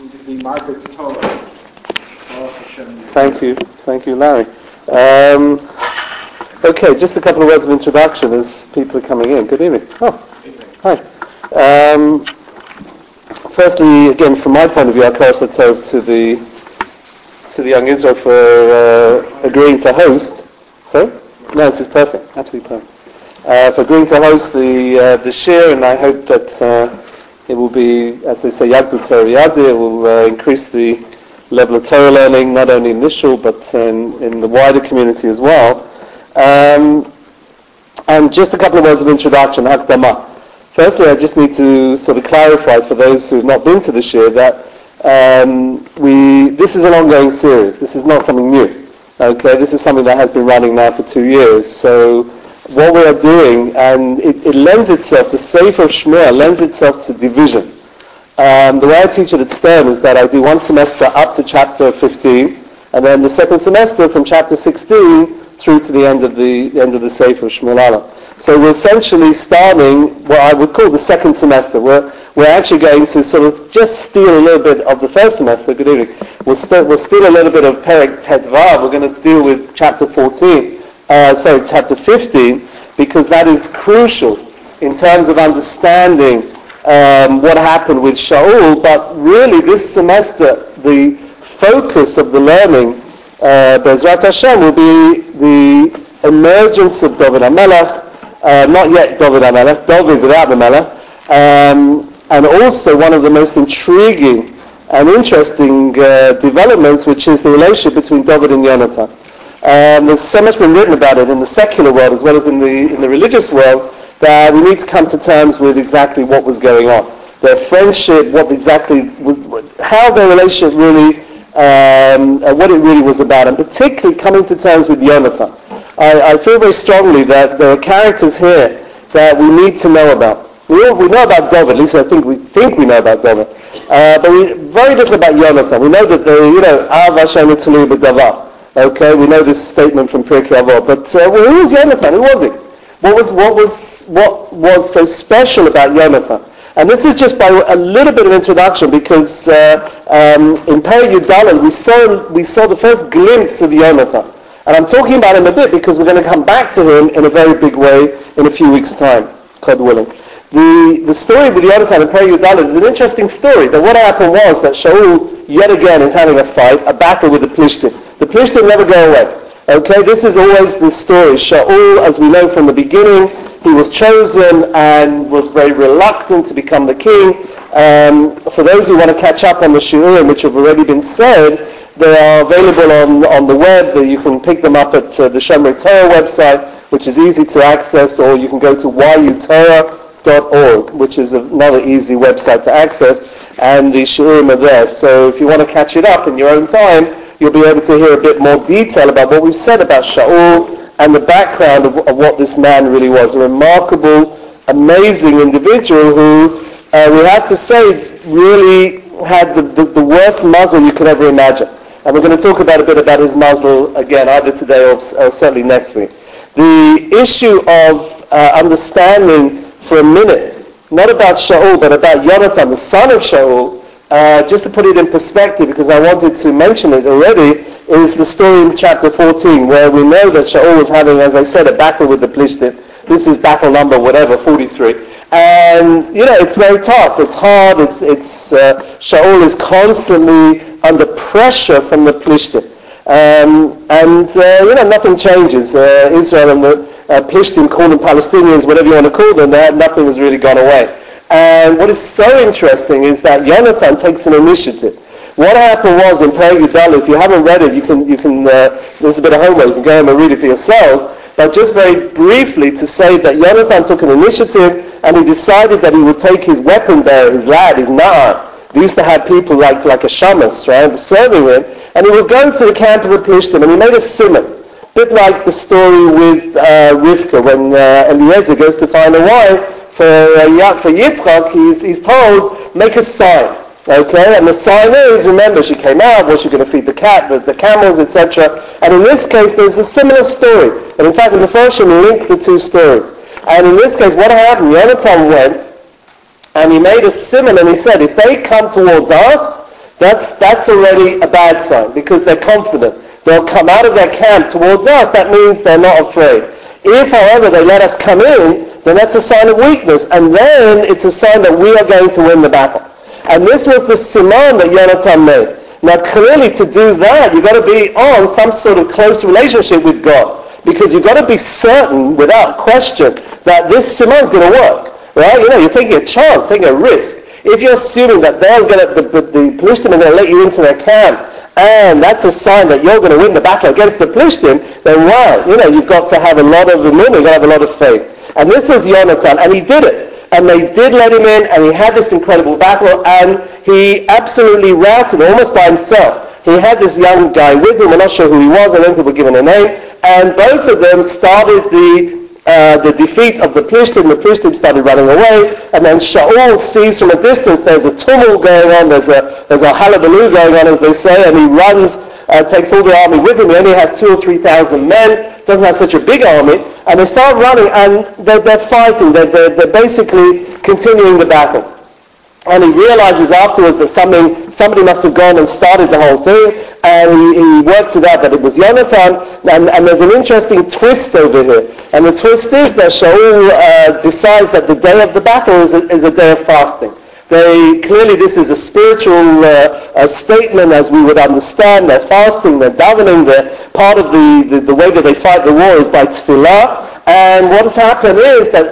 the Margaret's Torah. Thank you, Larry. Okay, just a couple of words of introduction as people are coming in. Good evening. Hi. Firstly, again, from my point of view, Akar Satov to the Young Israel for agreeing to host. Sorry? No, this is perfect. Absolutely perfect. For agreeing to host the shir, and I hope that it will be, as they say, Yagdu Torah Yadi. It will increase the level of Torah learning, not only in this shul, but in the wider community as well. And just a couple of words of introduction, Hakdama. Firstly, I just need to sort of clarify for those who have not been to the shir that this is an ongoing series. This is not something new. Okay, this is something that has been running now for 2 years. So what we are doing, and it lends itself, the Sefer of Shmuel lends itself to division. The way I teach it at Stern is that I do one semester up to chapter 15, and then the second semester from chapter 16 through to the end of the Sefer of Shmuel Aleph. So we're essentially starting what I would call the second semester. We're actually going to sort of just steal a little bit of the first semester. Good evening. We'll steal a little bit of Perek Tetvav. We're going to deal with chapter 15, because that is crucial in terms of understanding what happened with Shaul. But really, this semester, the focus of the learning, Bezrat Hashem, will be the emergence of David HaMelech. Not yet David HaMelech, David without the Melech, and also one of the most intriguing and interesting developments, which is the relationship between David and Yonatan. There's so much been written about it in the secular world as well as in the religious world, that we need to come to terms with exactly what was going on. Their friendship, how their relationship really, what it really was about, and particularly coming to terms with Yonatan. I feel very strongly that there are characters here that we need to know about. We know about David, at least I think we know about David, but very little about Yonatan. We know that Av Hashem Tului B'Davar. Okay, we know this statement from Pirkei Avot, but who was Yonatan? Who was he? What was so special about Yonatan? And this is just by a little bit of introduction, because in Perek Yudalad we saw the first glimpse of Yonatan. And I'm talking about him a bit because we're going to come back to him in a very big way in a few weeks' time, God willing. The story with Yonatan and Perek Yudalad is an interesting story. That what happened was that Shaul yet again is having a fight, a battle with the Plishtim. The Plishtim never go away. Okay, this is always the story. Shaul, as we know from the beginning, he was chosen and was very reluctant to become the king. For those who want to catch up on the shiurim, which have already been said, they are available on the web. You can pick them up at the Shomrei Torah website, which is easy to access, or you can go to yutorah.org, which is another easy website to access, and the shiurim are there. So if you want to catch it up in your own time, you'll be able to hear a bit more detail about what we've said about Shaul and the background of what this man really was. A remarkable, amazing individual who, we have to say, really had the worst muzzle you could ever imagine. And we're going to talk about a bit about his muzzle again, either today or certainly next week. The issue of understanding for a minute, not about Shaul, but about Yonatan, the son of Shaul, just to put it in perspective, because I wanted to mention it already, is the story in chapter 14, where we know that Shaul was having, as I said, a battle with the Plishtim. This is battle number 43. And, it's very tough, it's hard, Shaul is constantly under pressure from the Plishtim. Nothing changes. Israel and the Plishtim, call them Palestinians, whatever you want to call them, nothing has really gone away. And what is so interesting is that Yonatan takes an initiative. What happened was in Perek Yudalad, if you haven't read it, you can there's a bit of homework, you can go home and read it for yourselves, but just very briefly to say that Yonatan took an initiative and he decided that he would take his weapon bearer, his lad, his na'ar. They used to have people like a shamus, right, serving him, and he would go to the camp of the Plishtim and he made a simon. A bit like the story with Rivka when Eliezer goes to find a wife for Yitzchak. He's told, make a sign. Okay, and the sign is, remember, she came out, was she going to feed the camels, etc. And in this case, there's a similar story. And in fact, the Mephoshim link the two stories. And in this case, what happened? Yonatan went, and he made a simon, and he said, if they come towards us, That's already a bad sign, because they're confident. They'll come out of their camp towards us. That means they're not afraid. If, however, they let us come in, then that's a sign of weakness. And then it's a sign that we are going to win the battle. And this was the siman that Yonatan made. Now, clearly, to do that, you've got to be on some sort of close relationship with God. Because you've got to be certain, without question, that this siman is going to work. Right? You're taking a chance, taking a risk. If you're assuming that they're going to, the Plishtim are going to let you into their camp, and that's a sign that you're going to win the battle against the Plishtim, then wow, you've got to have a lot of remorse, you've got to have a lot of faith. And this was Yonatan, and he did it. And they did let him in, and he had this incredible battle, and he absolutely routed almost by himself. He had this young guy with him, we're not sure who he was, I don't think we're given a name, and both of them started the defeat of the Plishtim started running away, and then Shaul sees from a distance there's a tumult going on, there's a hullabaloo going on, as they say, and he runs, takes all the army with him. He only has 2,000 or 3,000 men, doesn't have such a big army, and they start running, and they're fighting, they're basically continuing the battle. And he realizes afterwards that somebody must have gone and started the whole thing, and he works it out that it was Yonatan, and there's an interesting twist over here. And the twist is that Shaul decides that the day of the battle is a day of fasting. Clearly this is a spiritual statement as we would understand. They're fasting, they're davening, part of the way that they fight the war is by tefillah. And what has happened is that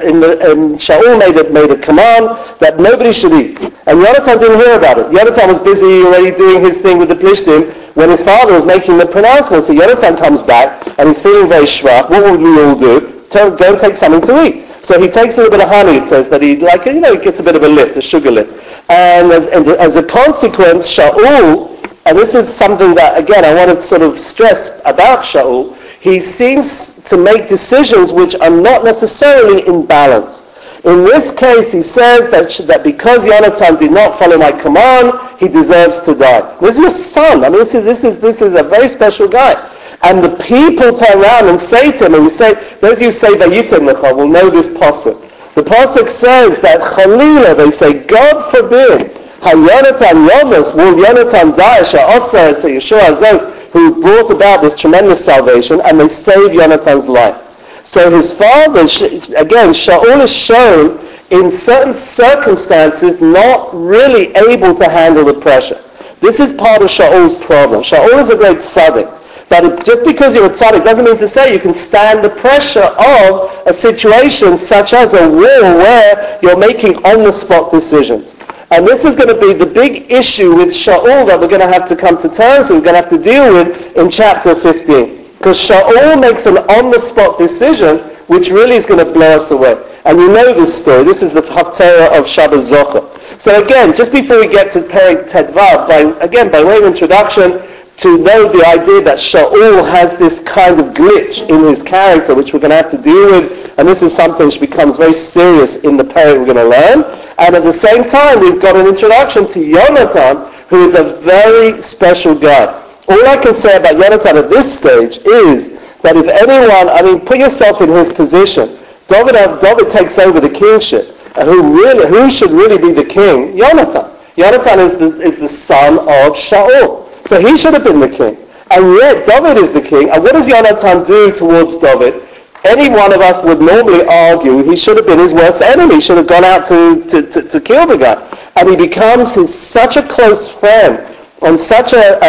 Shaul made a command that nobody should eat. And Yonatan didn't hear about it. Yonatan was busy already doing his thing with the Plishtim when his father was making the pronouncement. So Yonatan comes back and he's feeling very schwach. What would we all do? Go and take something to eat. So he takes a little bit of honey, it says, that he gets a bit of a lift, a sugar lift. And as a consequence, Shaul, and this is something that, again, I want to sort of stress about Shaul, he seems to make decisions which are not necessarily in balance. In this case, he says that because Yonatan did not follow my command, he deserves to die. This is your son. I mean, this is a very special guy. And the people turn around and say to him, and we say, those of you who say Vayitem Lecha will know this pasuk. The pasuk says that Chalila, they say, God forbid, HaYonatan Yomus, will Yonatan die, Sha'osa, Yeshua Azos, who brought about this tremendous salvation, and they saved Yonatan's life. So his father, again, Shaul is shown in certain circumstances not really able to handle the pressure. This is part of Shaul's problem. Shaul is a great tzaddik. But just because you're a tzaddik doesn't mean to say you can stand the pressure of a situation such as a war where you're making on-the-spot decisions. And this is going to be the big issue with Shaul that we're going to have to come to terms with, we're going to have to deal with in chapter 15. Because Shaul makes an on-the-spot decision which really is going to blow us away. And you know this story. This is the Haftarah of Shabbat Zocher. So again, just before we get to Perek Tedvav, by way of introduction, to know the idea that Shaul has this kind of glitch in his character, which we're going to have to deal with, and this is something which becomes very serious in the Perek we're going to learn. And at the same time, we've got an introduction to Yonatan, who is a very special guy. All I can say about Yonatan at this stage is that if anyone, put yourself in his position. David takes over the kingship, and who should really be the king? Yonatan. Yonatan is the son of Shaul. So he should have been the king. And yet David is the king. And what does Yonatan do towards David? Any one of us would normally argue he should have been his worst enemy. He should have gone out to kill the guy. And he becomes such a close friend and such a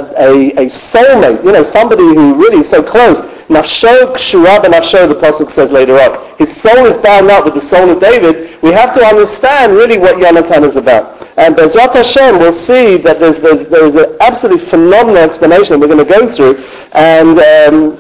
soulmate, somebody who really is so close. Nafsho kshura b'nafsho, the pasuk says later on. His soul is bound up with the soul of David. We have to understand really what Yonatan is about. And Bezrat Hashem, we'll see that there's an absolutely phenomenal explanation we're going to go through. And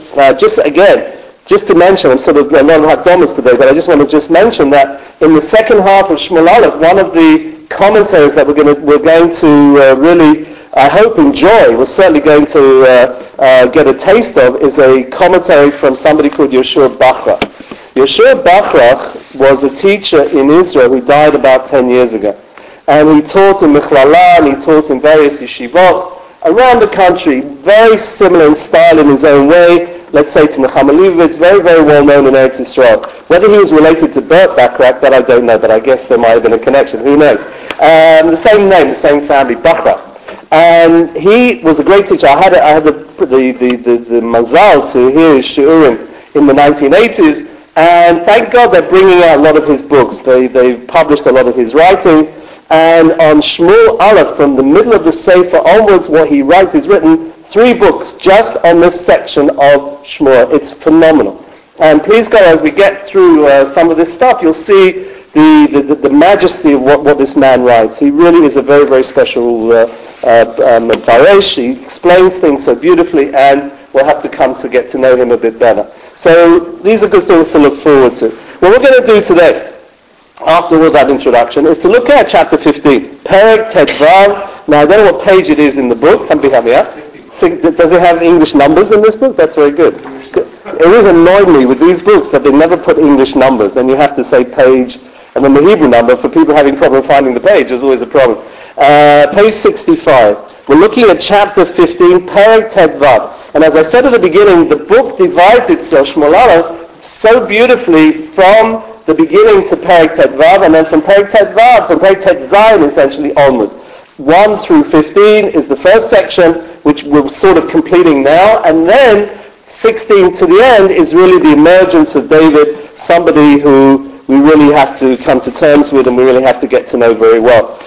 just to mention, I'm sort of a lot of Hakdomas today, but I just want to just mention that in the second half of Shmuel Aleph, one of the commentaries that we're going to really, I hope, enjoy, we're certainly going to get a taste of, is a commentary from somebody called Yoshua Bachrach. Yoshua Bachrach was a teacher in Israel who died about 10 years ago. And he taught in Michlala, and he taught in various yeshivot around the country, very similar in style in his own way, let's say to Nechama Leibovitz, very, very well known in Eretz Yisrael. Whether he was related to Bert Bachrach, that I don't know, but I guess there might have been a connection, who knows. The same name, the same family, Bachrach. And he was a great teacher. I had the mazal to hear his shiurim in the 1980s, and thank God they're bringing out a lot of his books. They've published a lot of his writings, and on Shmuel Aleph, from the middle of the Sefer onwards, what he writes, he's written 3 books just on this section of Shmuel. It's phenomenal. And please go, as we get through some of this stuff, you'll see the majesty of what this man writes. He really is a very, very special Baresh. He explains things so beautifully, and we'll have to come to get to know him a bit better. So these are good things to look forward to. What we're going to do today, after all that introduction, is to look at chapter 15, Perek Tedvav. Now I don't know what page it is in the book. Somebody help me out. Does it have English numbers in this book? That's very good. It always annoyed me with these books that they never put English numbers. Then you have to say page and then the Hebrew number. For people having problem finding the page, there's always a problem. Page 65. We're looking at chapter 15, Perek Tedvav. And as I said at the beginning, the book divides itself, Shmuel Aleph, so beautifully from the beginning to Perek Tedvav, and then from Perek Tedvav, from Perek Tetzayin essentially onwards. 1 through 15 is the first section, which we're sort of completing now, and then 16 to the end is really the emergence of David, somebody who we really have to come to terms with and we really have to get to know very well.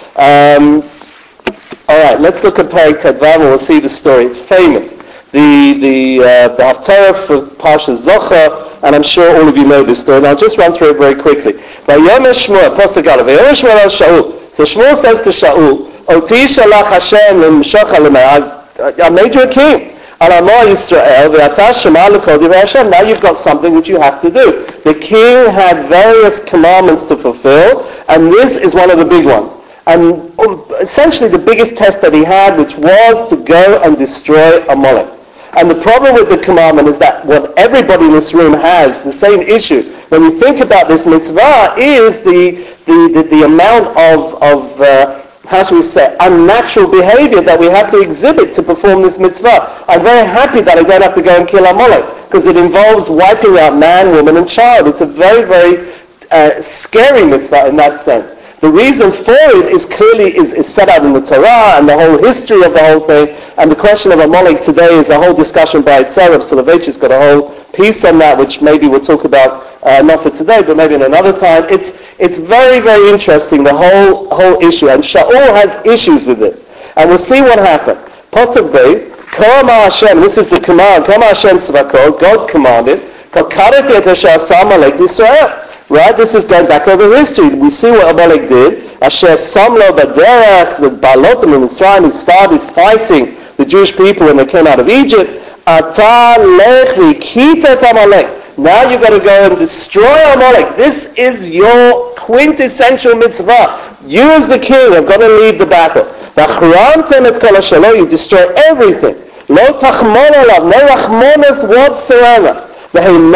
All right, let's look at Perek Tedvav and we'll see the story. It's famous. The Haftarah for Parsha Zochar, and I'm sure all of you know this story, and I'll just run through it very quickly. Vayomer Shmuel, Pasuk Aleph, Vayomer Shmuel al Shaul. So Shmuel says to Shaul, Oti shalach Hashem l'mshocha l'mei, I made you a king. Al Amo Yisrael, ve'ata shema l'kol divrei Hashem. Now you've got something which you have to do. The king had various commandments to fulfill, and this is one of the big ones. And essentially the biggest test that he had, which was to go and destroy Amalek. And the problem with the commandment is that what everybody in this room has, the same issue, when you think about this mitzvah, is the amount of how should we say, unnatural behavior that we have to exhibit to perform this mitzvah. I'm very happy that I don't have to go and kill Amalek, because it involves wiping out man, woman, and child. It's a very, very scary mitzvah in that sense. The reason for it is clearly is set out in the Torah and the whole history of the whole thing. And the question of Amalek today is a whole discussion by itself. Soloveitchik's got a whole piece on that, which maybe we'll talk about not for today, but maybe in another time. It's very, very interesting, the whole issue. And Shaul has issues with this. And we'll see what happened. Pasuk Beis, Kama Hashem, this is the command, Kama Hashem Tzvakot, God commanded, Kakareti et Asher Asa Amalek Yisrael. Right? This is going back over history. We see what Amalek did. Asher Samlo Baderech with Balotim in Mitzrayim, he started fighting the Jewish people when they came out of Egypt. Ata lech v'kita et Amalek. Now you've got to go and destroy Amalek. This is your quintessential mitzvah. You as the king have got to lead the battle. V'achramtem et kol hashalo, you destroy everything. Lo tachmon alav, no rachmonas whatsoever. Everything,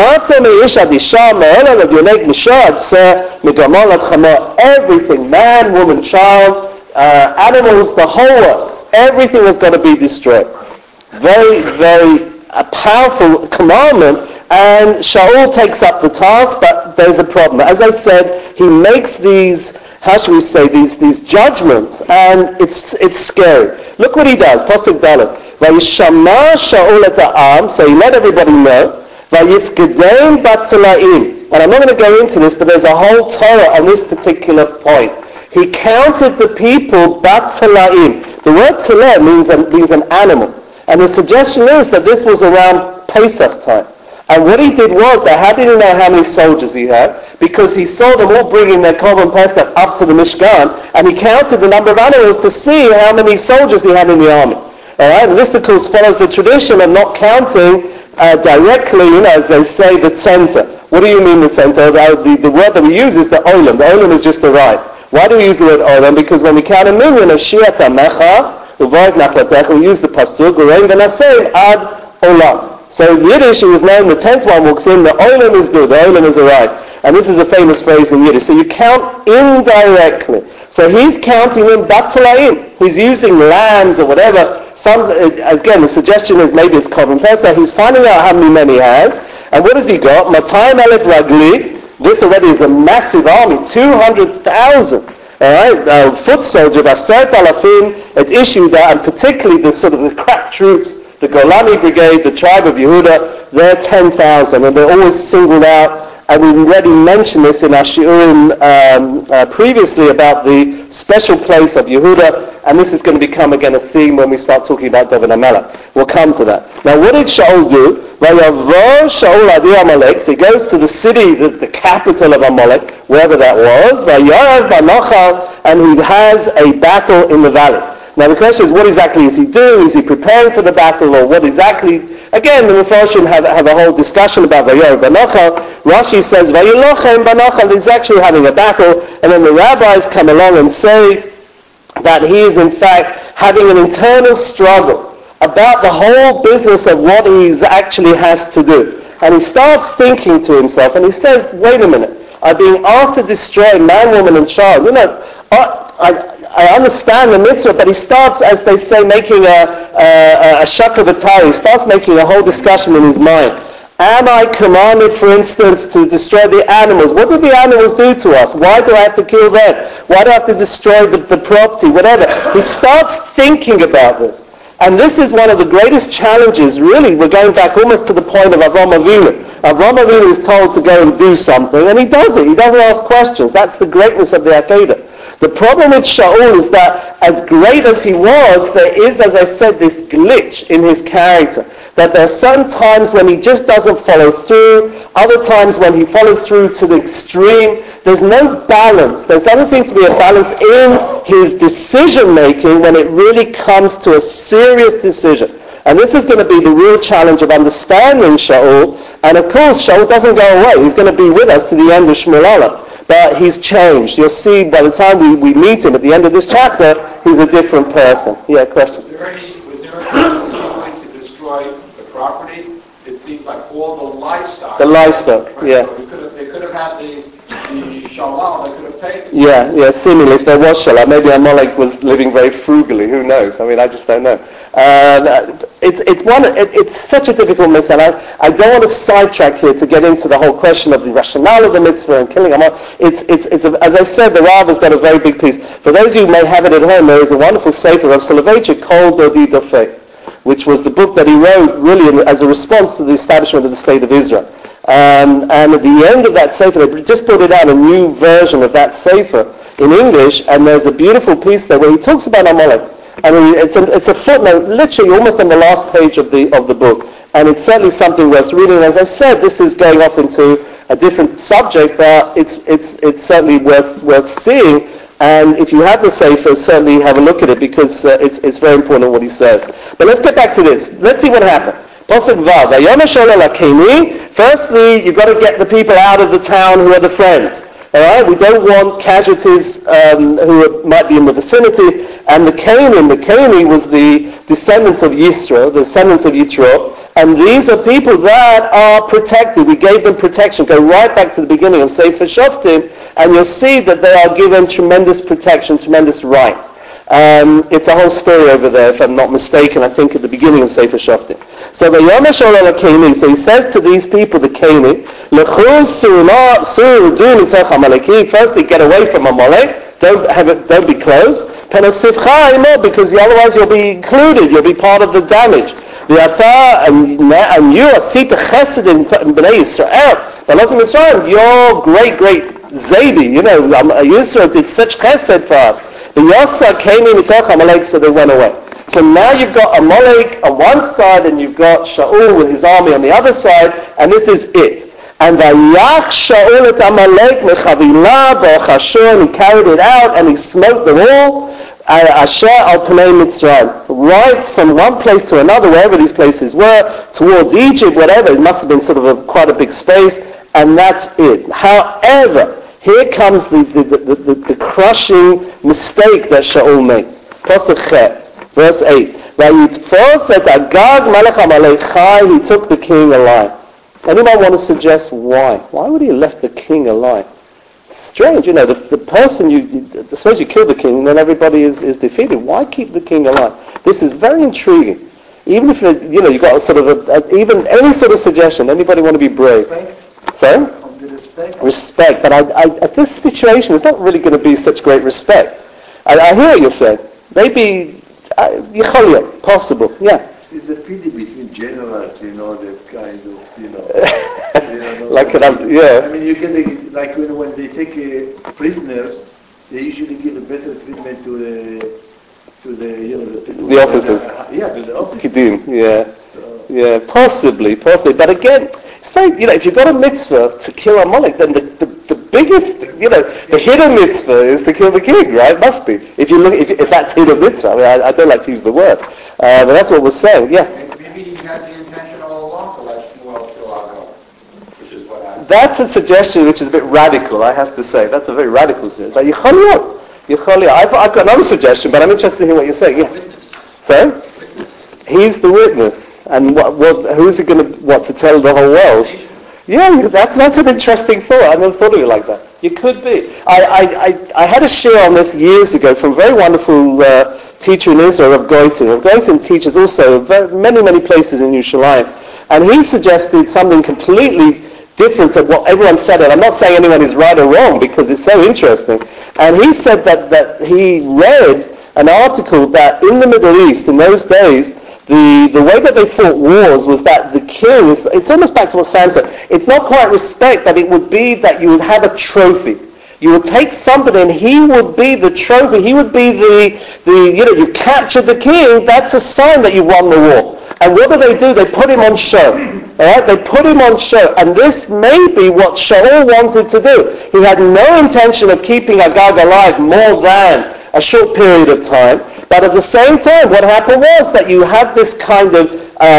man, woman, child, animals, the whole works, everything has got to be destroyed. Very, very powerful commandment, and Shaul takes up the task, but there's a problem. As I said, he makes these, how should we say, these judgments, and it's scary. Look what he does, Pasuk Dalet. Vayishama Shaul et ha'am, so he let everybody know. Vayifgedein batzalaim. And I'm not going to go into this, but there's a whole Torah on this particular point. He counted the people batzalaim. The word taleh means an animal. And the suggestion is that this was around Pesach time. And what he did was that, how did he know how many soldiers he had? Because he saw them all bringing their Korban Pesach up to the Mishkan, and he counted the number of animals to see how many soldiers he had in the army. All right? And this, of course, follows the tradition of not counting directly, as they say, the tzenta. What do you mean the tzenta? The word that we use is the olam. The olam is just the right. Why do we use the word olam? Because when we count a million of shiat hamecha, uvoid nachlatecha, we use the pasuk, urein v'naseim ad olam. So in Yiddish, it was known, the 10th one walks in, the olam is good, the olam is the right. And this is a famous phrase in Yiddish. So you count indirectly. So he's counting in batzalaim. He's using lambs or whatever. Again, the suggestion is maybe it's Korban Pesach. He's finding out how many men he has. And what has he got? 200,000 ragli. This already is a massive army, 200,000. Alright, foot soldier, Basert Alafim, had issued that, and particularly the sort of the crack troops, the Golani Brigade, the tribe of Yehuda, they're 10,000, and they're always singled out. And we already mentioned this in our shiurim previously about the special place of Yehuda, and this is going to become again a theme when we start talking about David HaMelech. We'll come to that. Now, what did Shaul do? Vayavor Shaul adi Amalek. So he goes to the city, the capital of Amalek, wherever that was. Vayarev b'nochal, and he has a battle in the valley. Now the question is, what exactly is he doing? Is he preparing for the battle, or what exactly? Again, the Mepharshim have a whole discussion about Vayarev b'nochal. Rashi says Vayilochem b'nochal. He's actually having a battle, and then the rabbis come along and say that he is in fact having an internal struggle about the whole business of what he actually has to do. And he starts thinking to himself, and he says, wait a minute, I'm being asked to destroy man, woman, and child. You know, I understand the mitzvah, but he starts, as they say, making a shakavatari. He starts making a whole discussion in his mind. Am I commanded, for instance, to destroy the animals? What did the animals do to us? Why do I have to kill them? Why do I have to destroy the property? Whatever. He starts thinking about this. And this is one of the greatest challenges, really. We're going back almost to the point of Avraham Avinu. Avraham Avinu is told to go and do something, and he does it. He doesn't ask questions. That's the greatness of the Akedah. The problem with Shaul is that as great as he was, there is, as I said, this glitch in his character. That there are certain times when he just doesn't follow through, other times when he follows through to the extreme. There's no balance. There doesn't seem to be a balance in his decision making when it really comes to a serious decision. And this is going to be the real challenge of understanding Shaul. And of course, Shaul doesn't go away. He's going to be with us to the end of Shmuel Aleph. But he's changed. You'll see by the time we meet him at the end of this chapter, he's a different person. Yeah, question. Was there any going to destroy the property? It seems like all the livestock. The livestock, right? yeah. So they could have had the shalal, they could have taken. Yeah, seemingly if there was shalal, maybe Amalek was living very frugally. Who knows? I mean, I just don't know. It's such a difficult mitzvah, and I don't want to sidetrack here to get into the whole question of the rationale of the mitzvah and killing Amalek. As I said, the Rav has got a very big piece. For those of you who may have it at home, there is a wonderful sefer of Soloveitchik called Dodi Dofei, which was the book that he wrote really as a response to the establishment of the State of Israel. And at the end of that sefer, they just put it out, a new version of that sefer in English, and there's a beautiful piece there where he talks about Amalek. I mean, it's a footnote, literally almost on the last page of the book, and it's certainly something worth reading. As I said, this is going off into a different subject, but it's certainly worth seeing. And if you have the sefer, certainly have a look at it, because it's very important what he says. But let's get back to this. Let's see what happened. Pasuk Vav. Firstly, you've got to get the people out of the town who are the friends. All right, we don't want casualties who might be in the vicinity. And the Canaanite was the descendants of Yisro, the descendants of Yitro. And these are people that are protected. We gave them protection. Go right back to the beginning of Sefer Shoftim, and you'll see that they are given tremendous protection, tremendous rights. It's a whole story over there, if I'm not mistaken, I think at the beginning of Sefer Shoftim. So the Yomesh Ola Keni, so he says to these people, the Keni, firstly get away from Amalek, don't be close, because otherwise you'll be included, you'll be part of the damage. And you are Sita Chesed in Bnei Yisrael, your great Zabi, Yisrael did such Chesed for us. The Yasa came in Amalek, so they went away. So now you've got Amalek on one side, and you've got Shaul with his army on the other side, and this is it. And Vayach Shaul et Amalek mechavilah b'chashur, and he carried it out, and he smote them all, Asher al Pnei Mitzrayim, right from one place to another, wherever these places were, towards Egypt, whatever, it must have been sort of quite a big space, and that's it. However, here comes the crushing mistake that Shaul makes. Pasuk Chet, verse 8. Vayitfos et Agag melech Amalek chai, he took the king alive. Anyone want to suggest why? Why would he have left the king alive? Strange, the person suppose you kill the king, then everybody is defeated. Why keep the king alive? This is very intriguing. Even if you've got sort of even any sort of suggestion. Anybody want to be brave? Strength. Sorry? Did his Respect. But at this situation, it's not really going to be such great respect. I hear what you're saying. Maybe, possible, yeah. It's a pity between generals, that kind of, like yeah. I mean, you get like when they take prisoners, they usually give a better treatment to the people. The officers. To the officers. Kidding, yeah. So. Yeah, possibly. But again, it's very, if you've got a mitzvah to kill Amalek, then the biggest, the hidden mitzvah is to kill the king, right? Must be. If that's hidden mitzvah, I don't like to use the word, but that's what we're saying, yeah. Maybe he had the intention all along to let Shmuel kill Agag, which is what happened. That's a suggestion which is a bit radical, I have to say. That's a very radical suggestion. But I've got another suggestion, but I'm interested to hear what you're saying. Yeah. So? He's the witness. And who's he going to tell the whole world? Yeah, that's an interesting thought. I never thought of it like that. You could be. I had a share on this years ago from a very wonderful teacher in Israel, Rav Goitin. Rav Goitin teaches also many, many places in Yerushalayim. And he suggested something completely different to what everyone said. And I'm not saying anyone is right or wrong because it's so interesting. And he said that he read an article that in the Middle East in those days, the way that they fought wars was that the king, it's almost back to what Sam said, it's not quite respect, but it would be that you would have a trophy. You would take somebody and he would be the trophy, he would be you captured the king, that's a sign that you won the war. And what do? They put him on show. Alright, they put him on show. And this may be what Shaul wanted to do. He had no intention of keeping Agag alive more than a short period of time. But at the same time, what happened was that you had this kind of,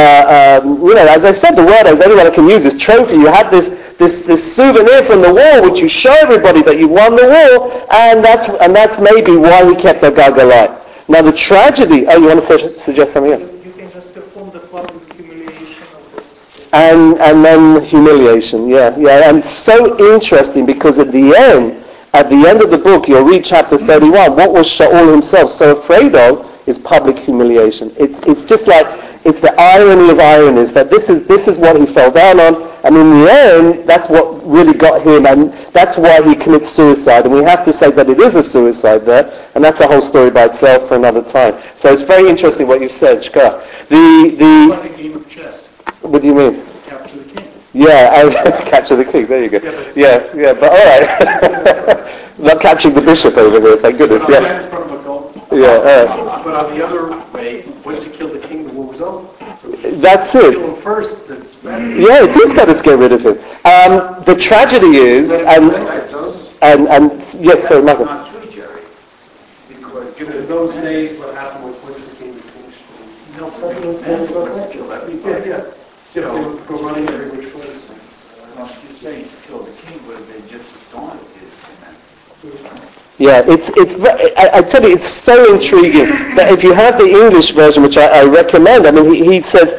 as I said, the word anyone can use is trophy. You had this souvenir from the war, which you show everybody that you won the war, and that's maybe why he kept Agag alive. Now the tragedy. Oh, you want to suggest something else? You can just perform the public humiliation of this. And then humiliation, yeah, and so interesting because at the end of the book, you'll read chapter 31, what was Shaul himself so afraid of is public humiliation. It's just like, it's the irony of ironies, that this is what he fell down on, and in the end, that's what really got him, and that's why he commits suicide. And we have to say that it is a suicide there, and that's a whole story by itself for another time. So it's very interesting what you said, Shkar. Like a game of chess. What do you mean? Capture the king. Yeah, capture the king. There you go. Yeah, but all right. Not capturing the bishop over there, thank goodness. Yeah. But on the other way, once you kill the king, the war was over. So that's it. Kill him first. That's better. Yeah, it is better to get rid of him. The tragedy is, and yes, sorry, Michael. Not true, Jerry. Because given in those days, what happened was once the king was finished, no president was killed everybody. For running every which way. You're saying to kill the king, but they just gone at his command. Yeah, I tell you, it's so intriguing that if you have the English version, which I recommend, I mean, he says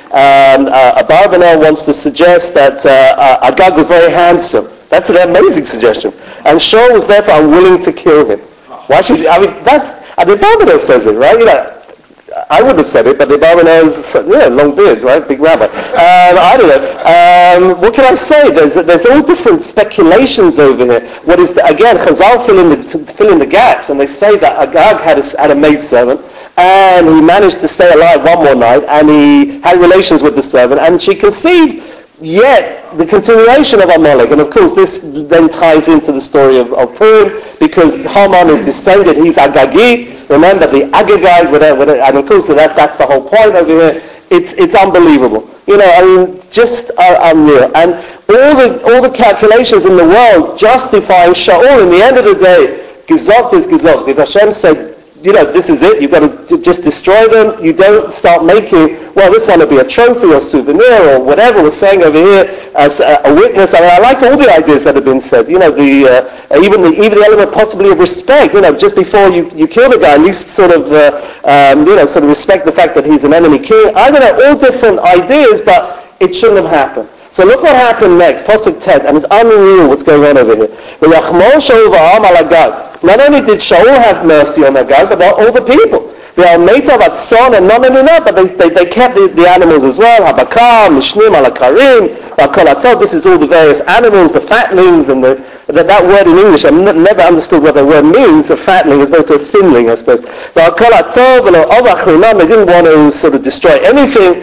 Abarbanel wants to suggest that Agag was very handsome. That's an amazing suggestion. And Shaul was therefore unwilling to kill him. Why should Abarbanel says it, right? I wouldn't have said it, but the Abarbanel is, long beard, right? Big rabbi. I don't know. What can I say? There's all different speculations over here. Again, Chazal fill in the gaps, and they say that Agag had a maidservant, and he managed to stay alive one more night, and he had relations with the servant, and she conceived yet the continuation of Amalek. And of course, this then ties into the story of Purim, because Haman is descended, he's Agagi. Remember, the Agagite, whatever, and of course that's the whole point over here. It's unbelievable. Just unreal. And all the calculations in the world justifying Shaul. In the end of the day, Gezocht is Gezocht. If Hashem said, this is it, you've got to just destroy them, you don't start making, this one will be a trophy or souvenir or whatever we're saying over here as a witness. I like all the ideas that have been said. Even the element possibly of respect. Just before you kill the guy, at least sort of respect the fact that he's an enemy king. I don't know, all different ideas, but it shouldn't have happened. So look what happened next, Pasuk 10, and it's unreal what's going on over here. Not only did Shaul have mercy on Agag, but all the people. Meitav Atzon, and not only that, but they kept the animals as well. Habakar, Mishnim, Alakarim, Bakol. This is all the various animals, the fatlings, and that word in English, I've never understood what the word means, a fatling as opposed to a thinling, I suppose. Bakol Atov, and Ovachrinam, they didn't want to sort of destroy anything.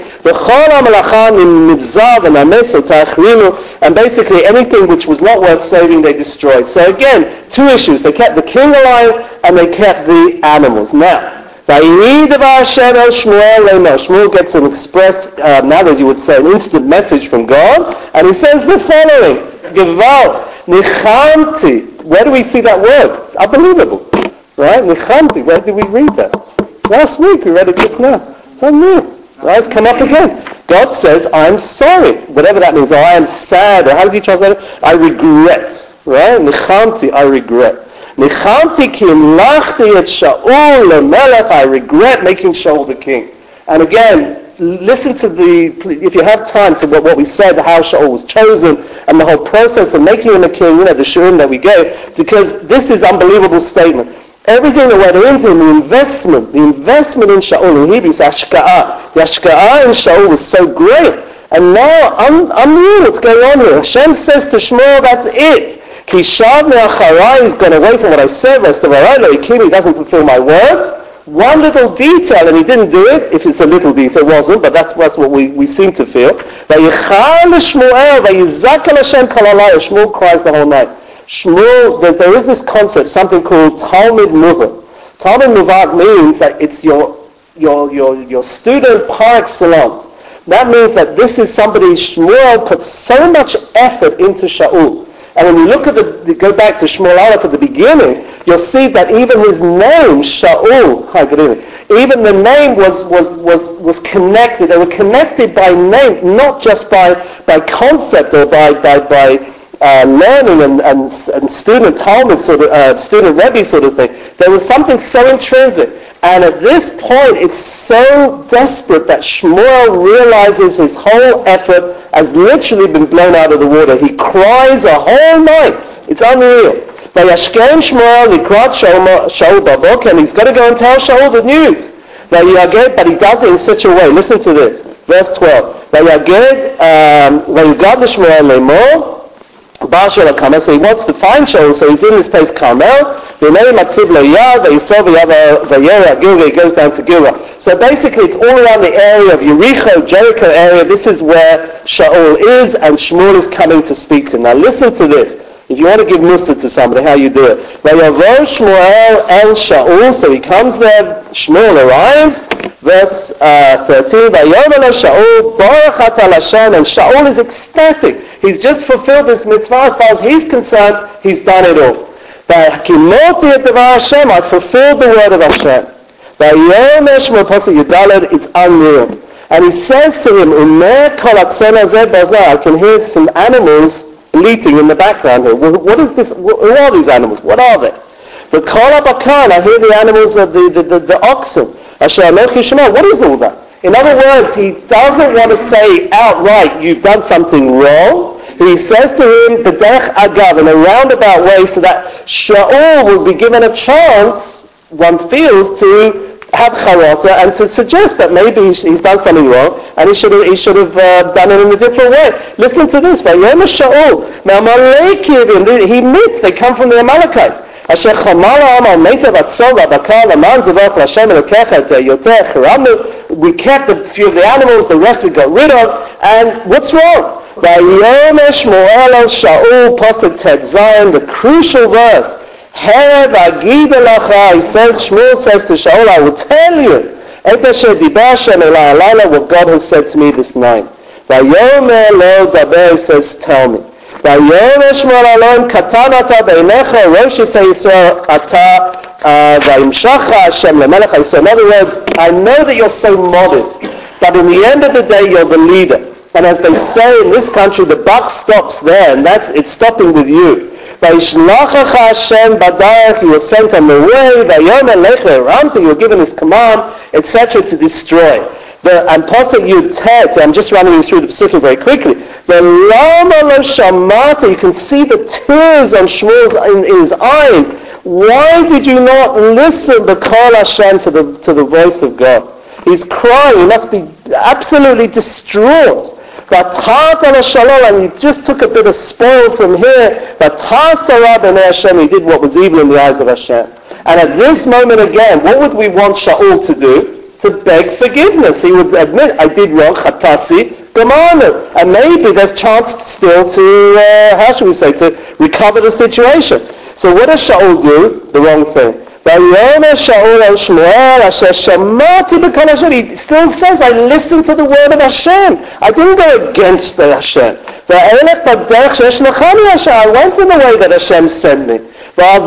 And basically anything which was not worth saving, they destroyed. So again, two issues. They kept the king alive, and they kept the animals. Now, Shmuel gets an express, nowadays you would say, an instant message from God, and he says the following, Gewalt, Nichamti. Where do we see that word? Unbelievable. Right? Nichamti, where did we read that? Last week, we read it just now. It's unreal. Right? It's come up again. God says, I'm sorry. Whatever that means, or I am sad, or how does he translate it? I regret. Right? Nichamti, I regret. Nichamti ki imlachti et Shaul lemelech. I regret making Shaul the king. And again, listen to if you have time, to what we said, how Shaul was chosen, and the whole process of making him a king, the shurim that we gave, because this is unbelievable statement. Everything that went into him, the investment in Shaul, in Hebrew is ashka'ah. The ashka'ah in Shaul was so great. And now, unreal what's going on here. Hashem says to Shmuel, that's it. Ki shav me'acharai, he's gone away from what I said, rest of he doesn't fulfill my words. One little detail, and he didn't do it. If it's a little detail, it wasn't, but that's what we seem to feel. Shmuel cries the whole night. Shmuel, there is this concept, something called Talmud Muvah. Talmud Muvah means that it's your student par excellence. That means that this is somebody, Shmuel put so much effort into Shaul. And when you look at go back to Shmuel Aleph at the beginning, you'll see that even his name, Shaul, even the name was connected. They were connected by name, not just by concept or by learning and student Talmud student Rebbe sort of thing. There was something so intrinsic. And at this point, it's so desperate that Shmuel realizes his whole effort has literally been blown out of the water. He cries a whole night. It's unreal. Vayashkem Shmuel likrat Shaul babok, and he's got to go and tell Shaul the news. But he does it in such a way. Listen to this. Verse 12. Vayugad l'Shmuel lemor. So he wants to find Shaul, so he's in this place Carmel. He goes down to Gilgal. So basically it's all around the area of Jericho area. This is where Shaul is, and Shmuel is coming to speak to him. Now listen to this. If you want to give mussar to somebody, how you do it. Vayavo Shmuel el Shaul, so he comes there, Shmuel arrives, verse 13, Vayomer Shaul, Baruch atah Hashem, and Shaul is ecstatic. He's just fulfilled this mitzvah. As far as he's concerned, he's done it all. V'kimoti et devar Hashem, I fulfilled the word of Hashem. Vayomer Shmuel, Pasuk Yudaled, it's unreal. And he says to him, Umer kol atzon hazeh bazna, I can hear some animals bleating in the background here. What is this? Who are these animals? What are they? The kol habakan, I hear the animals of the oxen. Asher anochi shema, what is all that? In other words, he doesn't want to say outright, you've done something wrong. He says to him, b'derech agav, in a roundabout way, so that Shaul will be given a chance, one feels, to have charata and to suggest that maybe he's done something wrong and he should have done it in a different way. Listen to this. Vayomer Shaul, he meets, they come from the Amalekites. We kept the few of the animals, the rest we got rid of, and what's wrong? Vayomer Shmuel el Shaul, Pasuk Tet Zayin, the crucial verse. He says, Shmuel says to Shaul, I will tell you what God has said to me this night. Vayomer lo daber, he says, tell me. Vayomer Shmuel alon katan ata beinecha rosh Yisrael ata vayimshacha Hashem lemelech Yisrael. In other words, I know that you're so modest, but in the end of the day, you're the leader. And as they say in this country, the buck stops there, and it's stopping with you. Vayishlachach Hashem badarach, you were sent on the way. Vayomer lecha ramta, you were given His command, etc., to destroy. And Pasuk Yud Tet, I'm just running you through the Pesukim very quickly. The Lama lo shamata, you can see the tears on Shmuel's in his eyes. why did you not listen, B'kol Hashem, to the voice of God? He's crying. He must be absolutely distraught. And he just took a bit of spoil from here. He did what was evil in the eyes of Hashem. And at this moment again, what would we want Shaul to do? To beg forgiveness. He would admit, I did wrong, chatasi, gamanu. And maybe there's chance still to recover the situation. So what does Shaul do? The wrong thing. He still says, I listened to the word of Hashem. I didn't go against the Hashem. I went in the way that Hashem sent me. I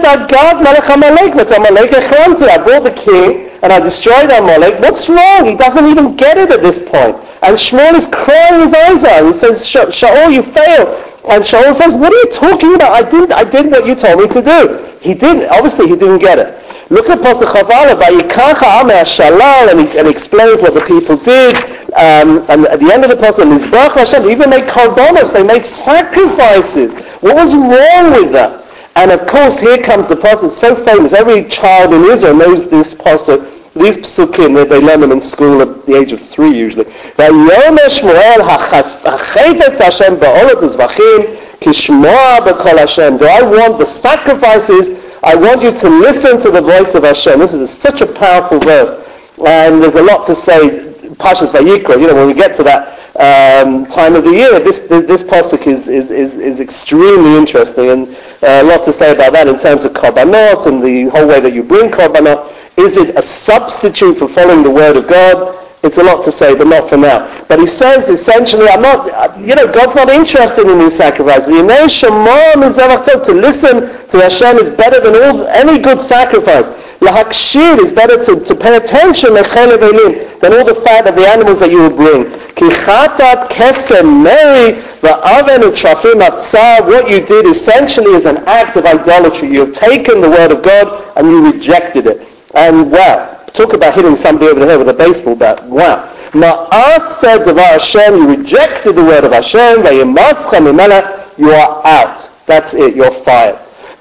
brought the king and I destroyed Amalek. What's wrong? He doesn't even get it at this point. And Shmuel is crying his eyes out. He says, Shaul, you failed. And Shaul says, what are you talking about? I did what you told me to do. He didn't get it. Look at Pasuk Chavala, and he explains what the people did. And at the end of the Pasuk, Mizbach Hashem, even made korbanos, they made sacrifices. What was wrong with that? And of course, here comes the Pasuk, so famous. Every child in Israel knows this Pasuk. These psukim, they learn them in school at the age of 3 usually. Do I want the sacrifices? I want you to listen to the voice of Hashem. This is such a powerful verse. And there's a lot to say. Pashas Vayikra, when we get to that time of the year, this pasuk is extremely interesting, and a lot to say about that in terms of korbanot and the whole way that you bring korbanot. Is it a substitute for following the word of God? It's a lot to say, but not for now. But he says essentially, God's not interested in these sacrifices. To listen to Hashem is better than any good sacrifice. Lahakshir is better to pay attention than all the fat of the animals that you will bring. What you did essentially is an act of idolatry. You have taken the word of God and you rejected it. And wow, talk about hitting somebody over the head with a baseball bat. Wow. Ma'aseh devar Hashem, you rejected the word of Hashem, you are out. That's it, you're fired.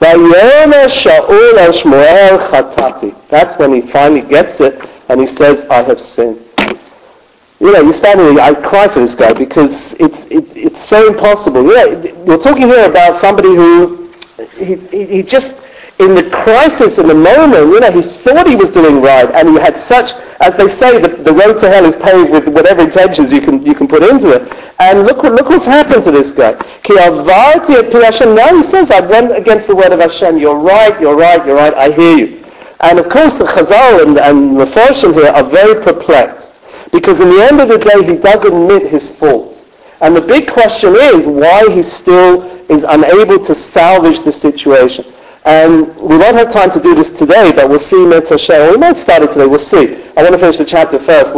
That's when he finally gets it and he says, I have sinned. You're standing there, I cry for this guy because it's so impossible. We're talking here about somebody who, he just, in the crisis, in the moment, he thought he was doing right, and he had such, as they say, the road to hell is paved with whatever intentions you can put into it. And look what's happened to this guy. Now he says, I went against the word of Hashem. You're right, I hear you. And of course the Chazal and the Mefarshim here are very perplexed, because in the end of the day he does admit his fault. And the big question is why he still is unable to salvage the situation. And we won't have time to do this today, but we'll see Mitzvah Hashem. We might start it today, we'll see. I want to finish the chapter first.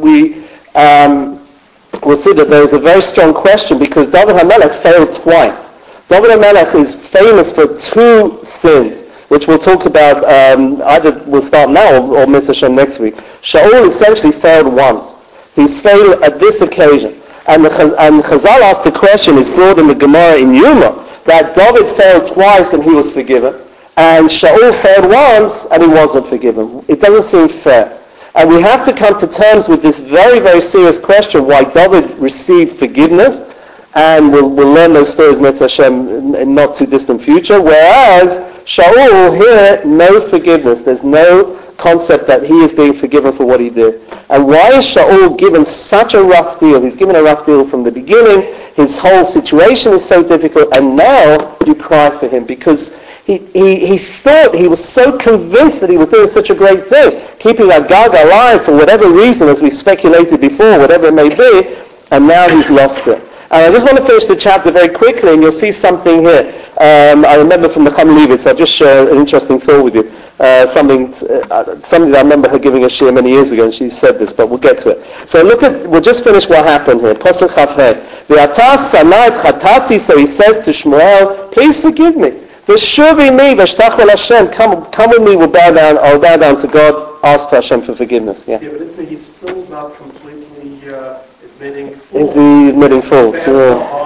We'll see that there is a very strong question, because David HaMelech failed twice. David HaMelech is famous for 2 sins, which we'll talk about, either we'll start now or Mitzvah Hashem next week. Shaul essentially failed once. He's failed at this occasion. And Chazal asked the question, is brought in the Gemara in Yuma, that David failed twice and he was forgiven, and Shaul failed once and he wasn't forgiven. It doesn't seem fair. And we have to come to terms with this very, very serious question, why David received forgiveness, and we'll learn those stories, Mitzvah Hashem, in not too distant future, whereas Shaul here, no forgiveness. There's no concept that he is being forgiven for what he did. And why is Shaul given such a rough deal? He's given a rough deal from the beginning. His whole situation is so difficult, and now you cry for him because he thought, he was so convinced that he was doing such a great thing, keeping Agag alive for whatever reason, as we speculated before, whatever it may be, and now he's lost it. And I just want to finish the chapter very quickly, and you'll see something here. I remember from the Chum Levitz, I'll just share an interesting thought with you. Something that I remember her giving a shir many years ago, and she said this, but we'll get to it. So we'll just finish what happened here. Pasuk Chafhed. V'ata sanait chatati, so he says to Shmuel, please forgive me. V'shuvi mi v'shtachol Hashem, come with me, I'll bow down to God, ask for Hashem for forgiveness. Yeah, but isn't he still not completely admitting fault? Is he admitting fault? Yeah.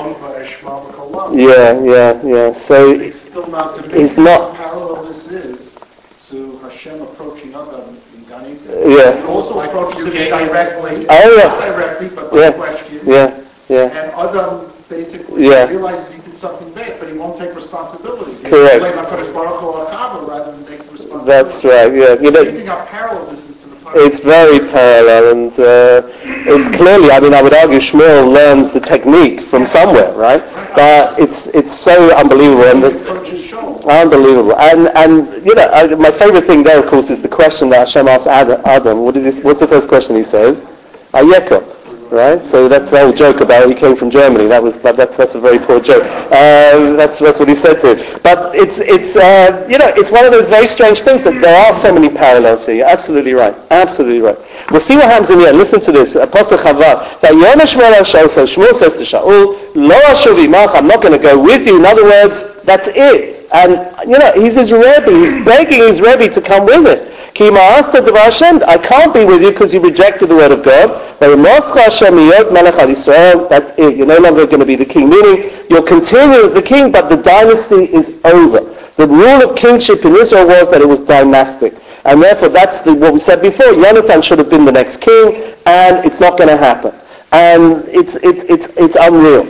Shema B'Kol. Yeah. So it's still not to me. it's not. Parallel this is to Hashem approaching Adam in Gan Eden. Yeah. He also approaches him directly. Oh, yeah. Not directly, but Yeah. with question. Yeah. And Adam basically realizes he did something bad, but he won't take responsibility. Correct. He's like HaKadosh Baruch Hu or Chava rather than take responsibility. That's right. Yeah. Amazing how parallel this is to the Torah. It's very parallel, and it's clearly. I mean, I would argue Shmuel learns the technique from somewhere, right? But it's so unbelievable, and unbelievable. And my favorite thing there, of course, is the question that Hashem asked Adam. What's the first question he says? Ayeko. Right, so that's the old joke about he came from Germany. That's a very poor joke. That's what he said to him. But it's one of those very strange things that there are so many parallels here. You're absolutely right. We'll see what happens in the end. Listen to this. Apostle Chava. That Yonah Shmuel Shaul. So Shmuel says to Shaul, "Lo ashuv imach." I'm not going to go with you. In other words, that's it. And he's his Rebbe. He's begging his Rebbe to come with it. I can't be with you because you rejected the word of God. That's it. You're no longer going to be the king. Meaning, you'll continue as the king, but the dynasty is over. The rule of kingship in Israel was that it was dynastic. And therefore, that's what we said before. Yonatan should have been the next king, and it's not going to happen. And it's unreal.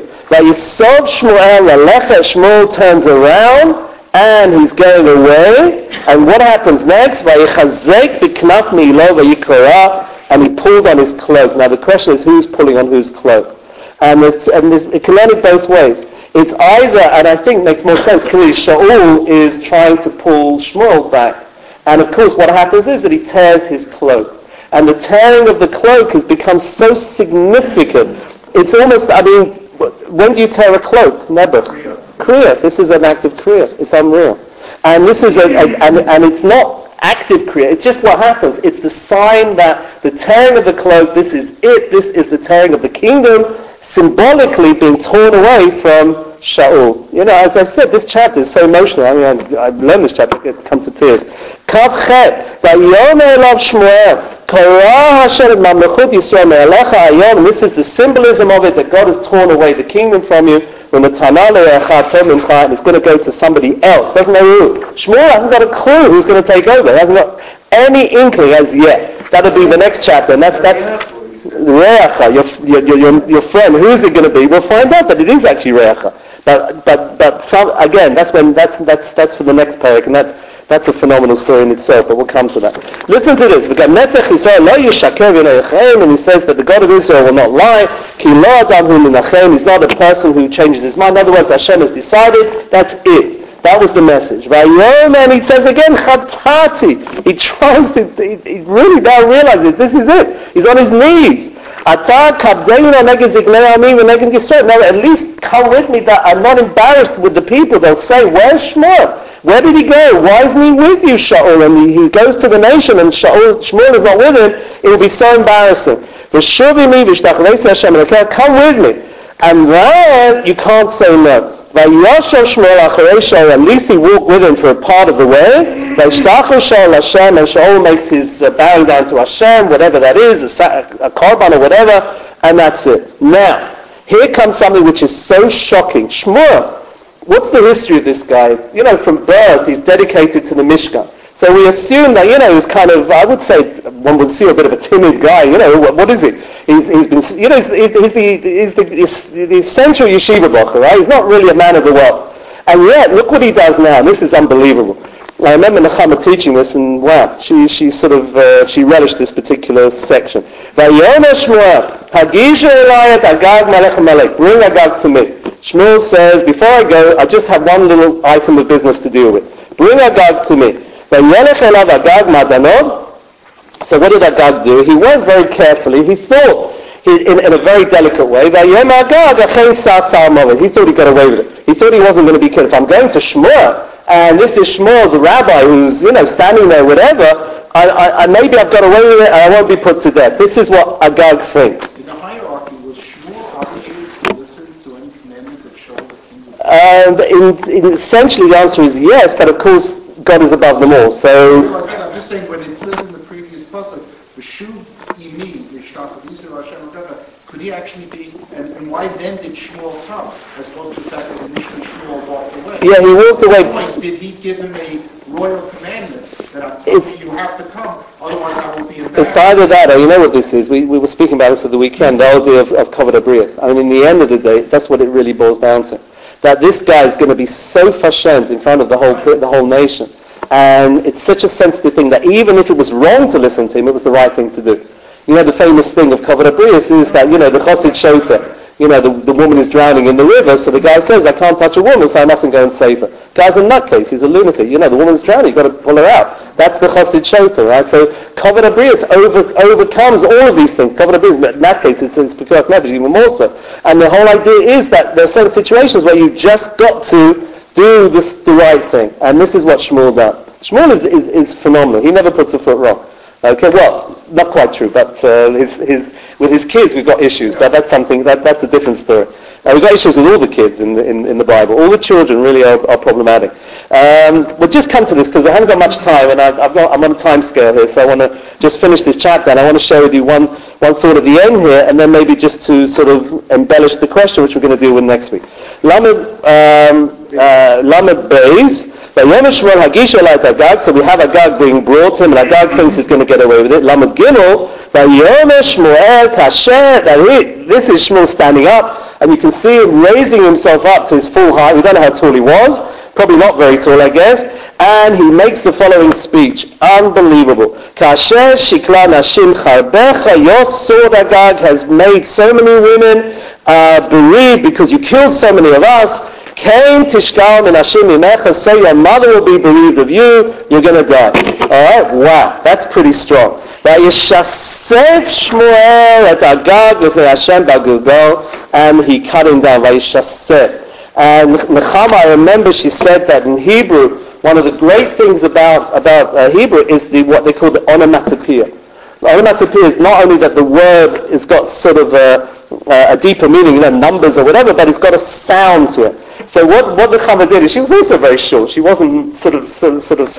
Shmuel turns around, and he's going away, and what happens next? And he pulled on his cloak. Now the question is, who's pulling on whose cloak? And it can learn it both ways. It's either, and I think makes more sense, clearly Shaul is trying to pull Shmuel back. And of course what happens is that he tears his cloak. And the tearing of the cloak has become so significant. It's almost, when do you tear a cloak? Never. Kriya. This is an act of Kriya. It's unreal. And this is and it's not active Kriya. It's just what happens. It's the sign that the tearing of the cloak, this is it. This is the tearing of the kingdom, symbolically being torn away from Shaul. As I said, this chapter is so emotional. I've learned this chapter, it comes to tears. Kav Chet, Vayomer elav Shmuel, Korah Hashem et mamlechut Yisrael me'alecha hayom, and this is the symbolism of it, that God has torn away the kingdom from you, when the Tanah le'echa tom imcha, and it's going to go to somebody else. Doesn't know who. Shmuel hasn't got a clue who's going to take over. He hasn't got any inkling as yet. That'll be the next chapter, and that's Re'echa, your friend. Who is it going to be? We'll find out that it is actually Re'echa. But again, that's for the next parak, and that's a phenomenal story in itself, but we'll come to that. Listen to this. And he says that the God of Israel will not lie. He's not a person who changes his mind. In other words, Hashem has decided, that's it. That was the message. And he says again, Chatati. He tries to, he really now realizes this is it. He's on his knees. Now at least come with me that I'm not embarrassed with the people. They'll say, where's Shmuel? Where did he go? Why isn't he with you, Shaul? And he goes to the nation and Shmuel is not with him. It will be so embarrassing. Come with me. And then you can't say no. At least he walked with him for a part of the way. And Shaul makes his bowing down to Hashem, whatever that is, a korban or whatever, and that's it. Now, here comes something which is so shocking. Shmuel, what's the history of this guy? From birth, he's dedicated to the Mishkan. So we assume that, he's kind of, I would say, one would see a bit of a timid guy. What is it? He's been, he's the essential yeshiva bocher, right? He's not really a man of the world. And yet, look what he does now. This is unbelievable. I remember Nechama teaching this, and wow, she relished this particular section. Vayomer Shmuel, Hagisha Elayat Agag Melech Melech. Bring Agag to me. Shmuel says, before I go, I just have one little item of business to deal with. Bring Agag to me. Vayelech elav Agag Madanov. So what did Agag do? He went very carefully. He thought, in a very delicate way, he thought he got away with it. He thought he wasn't going to be killed. If I'm going to Shmuel, and this is Shmuel, the rabbi, who's, standing there, whatever, maybe I've got away with it, and I won't be put to death. This is what Agag thinks. In the hierarchy, was Shmuel obligated to listen to any commandment that Shaul the king would? Essentially, the answer is yes, but of course, God is above them all. So I'm just saying, when it says in the previous pasuk, "V'shuv imi," could he actually be, and why then did Shmuel come, as opposed to the fact that initially Shmuel walked away? Yeah, he walked away. At what point did he give him a royal commandment that you have to come, otherwise I will be embarrassed? It's either that, or you know what this is. We were speaking about this at the weekend, the idea of Kavod HaBrios. I mean, in the end of the day, that's what it really boils down to. That this guy is going to be so fashemt in front of the whole nation. And it's such a sensitive thing that even if it was wrong to listen to him, it was the right thing to do. You know, the famous thing of Kavod HaBrios is that, the Chassid Shota, the woman is drowning in the river, so the guy says, I can't touch a woman, so I mustn't go and save her. Guy's a nutcase, he's a lunatic. The woman's drowning, you've got to pull her out. That's the Chassid Shota, right? So Kavod HaBrios overcomes all of these things. Kavod HaBrios, but in that case, it's Pekuach Nefesh even more so. And the whole idea is that there are certain situations where you've just got to do the right thing. And this is what Shmuel does. Shmuel is phenomenal. He never puts a foot wrong. Okay, well, not quite true, but with his kids we've got issues, but that's a different story. We've got issues with all the kids in the Bible. All the children really are problematic. We'll just come to this because we haven't got much time, and I'm on a time scale here, so I want to just finish this chapter, and I want to share with you one thought at the end here, and then maybe just to sort of embellish the question, which we're going to deal with next week. Lamed Beis. So we have Agag being brought to him, and Agag thinks he's going to get away with it. Lamed Gimel, this is Shmuel standing up, and you can see him raising himself up to his full height. We don't know how tall he was, probably not very tall, I guess. And he makes the following speech, unbelievable. Kasher shikla nashim charbecha, your sword, Agag, has made so many women bereaved because you killed so many of us. Came tishkal minashim imecha, so your mother will be bereaved of you, you're going to die. Alright, wow, that's pretty strong. Vayishasef Shmuel et Agag lifnei Hashem b'Gilgal, and he cut him down. Vayishasef. And Nechama, I remember she said that in Hebrew, one of the great things about Hebrew is what they call the onomatopoeia. The onomatopoeia is not only that the word has got sort of a deeper meaning, numbers or whatever, but it's got a sound to it. So what the Chava did is she was also very short. She wasn't sort of so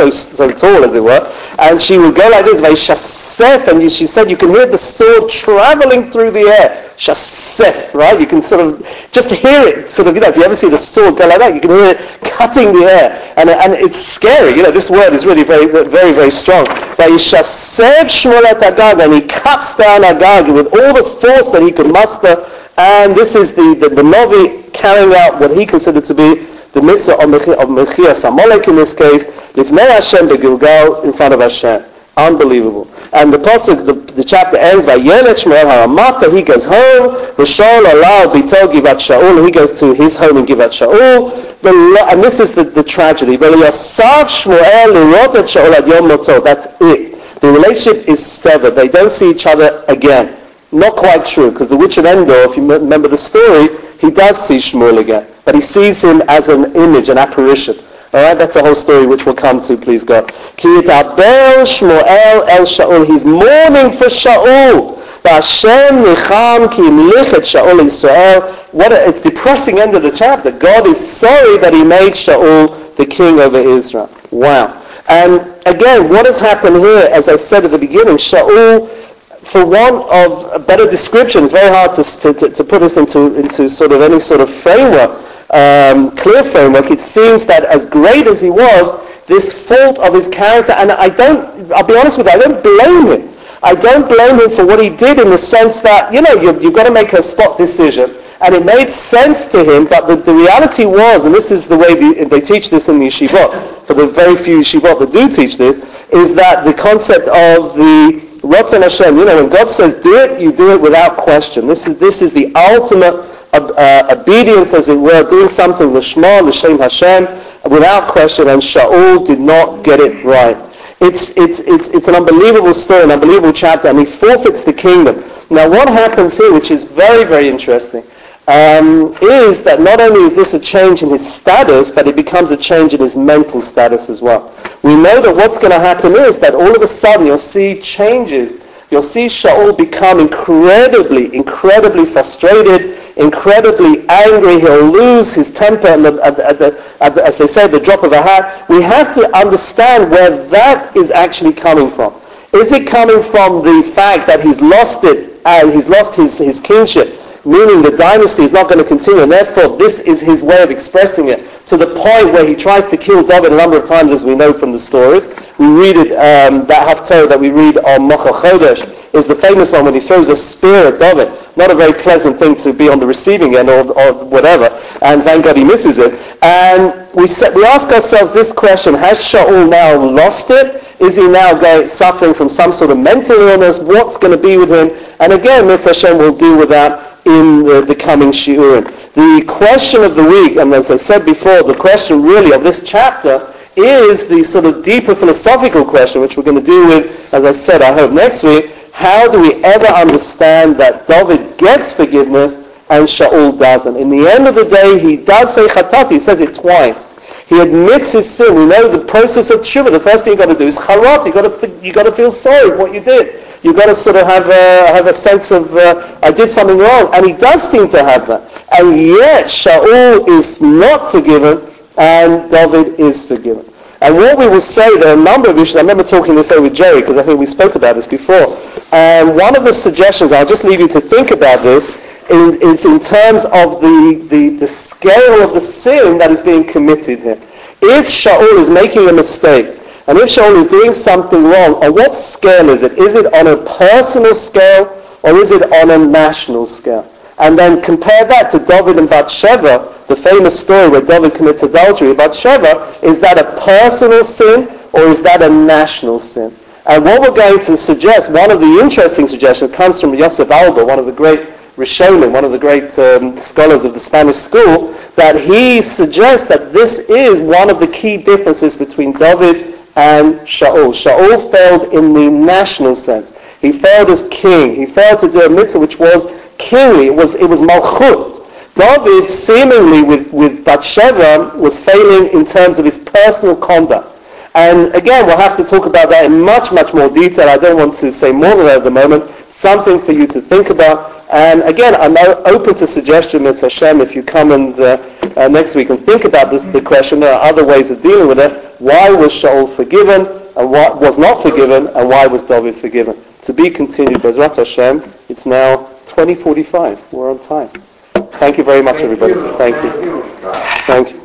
tall, as it were. And she would go like this, Vayishasef, and she said you can hear the sword traveling through the air. Shasef, right? You can sort of just hear it, sort of, if you ever see the sword go like that, you can hear it cutting the air. And it's scary, this word is really very, very, very strong. Vayishasef Shmuel et Agag, and he cuts down Agag with all the force that he could muster. And this is the Novi carrying out what he considered to be the mitzvah of Mechias Amalek in this case, Lifnei Hashem beGilgal, in front of Hashem. Unbelievable. And the pasuk, the chapter ends by Yelech Shmuel Haramata. He goes home. V'shol Alav Bito Givat Shaul. He goes to his home in Givat Shaul. And this is the tragedy. V'yasav Shmuel Lirot et Shaul ad Yom Moto. That's it. The relationship is severed. They don't see each other again. Not quite true, because the witch of Endor, if you remember the story, he does see Shmuel again. But he sees him as an image, an apparition. Alright, that's a whole story which we'll come to, please God. Ki yitaber Shmuel el Shaul. He's mourning for Shaul. V'Hashem nicham ki imlich et Shaul Yisrael. It's depressing end of the chapter. God is sorry that he made Shaul the king over Israel. Wow. And again, what has happened here, as I said at the beginning, Shaul, for want of a better description, it's very hard to put this into sort of any sort of framework, clear framework. It seems that as great as he was, this fault of his character, and I'll be honest with you, I don't blame him. I don't blame him for what he did in the sense that, you've got to make a spot decision, and it made sense to him, but the reality was, and this is the way they teach this in the yeshivot, for the very few yeshivot that do teach this, is that the concept of the Ratzon Hashem, when God says do it, you do it without question. This is the ultimate obedience, as it were, doing something l'shma, l'shem Hashem, without question, and Shaul did not get it right. It's an unbelievable story, an unbelievable chapter, and he forfeits the kingdom. Now what happens here, which is very, very interesting, is that not only is this a change in his status, but it becomes a change in his mental status as well. We know that what's going to happen is that all of a sudden you'll see changes. You'll see Shaul become incredibly frustrated, incredibly angry. He'll lose his temper, and as they say, the drop of a hat. We have to understand where that is actually coming from. Is it coming from the fact that he's lost it and he's lost his kingship, meaning the dynasty is not going to continue, and therefore this is his way of expressing it, to the point where he tries to kill David a number of times, as we know from the stories. We read it, that Haftarah that we read on Mocha Chodesh is the famous one when he throws a spear at David. Not a very pleasant thing to be on the receiving end or whatever, and thank God he misses it. And we ask ourselves this question: has Shaul now lost it? Is he now suffering from some sort of mental illness? What's going to be with him? And again, Mitzvah Hashem will deal with that in the coming shiurim. The question of the week, and as I said before, the question really of this chapter is the sort of deeper philosophical question, which we're going to deal with, as I said, I hope next week. How do we ever understand that David gets forgiveness and Shaul doesn't? In the end of the day, he does say chatati. He says it twice. He admits his sin. We know the process of tshuva. The first thing you've got to do is charot. You've got to feel sorry for what you did. You've got to sort of have a sense of, I did something wrong. And he does seem to have that. And yet, Shaul is not forgiven, and David is forgiven. And what we will say, there are a number of issues. I remember talking this over with Jerry, because I think we spoke about this before. And one of the suggestions, I'll just leave you to think about this, is in terms of the scale of the sin that is being committed here. If Shaul is making a mistake, and if Shaul is doing something wrong, on what scale is it? Is it on a personal scale, or is it on a national scale? And then compare that to David and Bathsheba, the famous story where David commits adultery with Bathsheba. Is that a personal sin, or is that a national sin? And what we're going to suggest, one of the interesting suggestions comes from Yosef Alba, one of the great Rishonim, one of the great scholars of the Spanish school, that he suggests that this is one of the key differences between David and Shaul. Shaul failed in the national sense. He failed as king. He failed to do a mitzvah which was kingly. It was malchut. David, seemingly with Bathsheba, was failing in terms of his personal conduct. And again, we'll have to talk about that in much, much more detail. I don't want to say more than that at the moment. Something for you to think about. And again, I'm open to suggestion, Mitzvah Hashem, if you come and next week and think about the question. There are other ways of dealing with it. Why was Shaul forgiven, and what was not forgiven, and why was David forgiven? To be continued, Bezrat Hashem. It's now 20:45. We're on time. Thank you very much, everybody. Thank you. Thank you.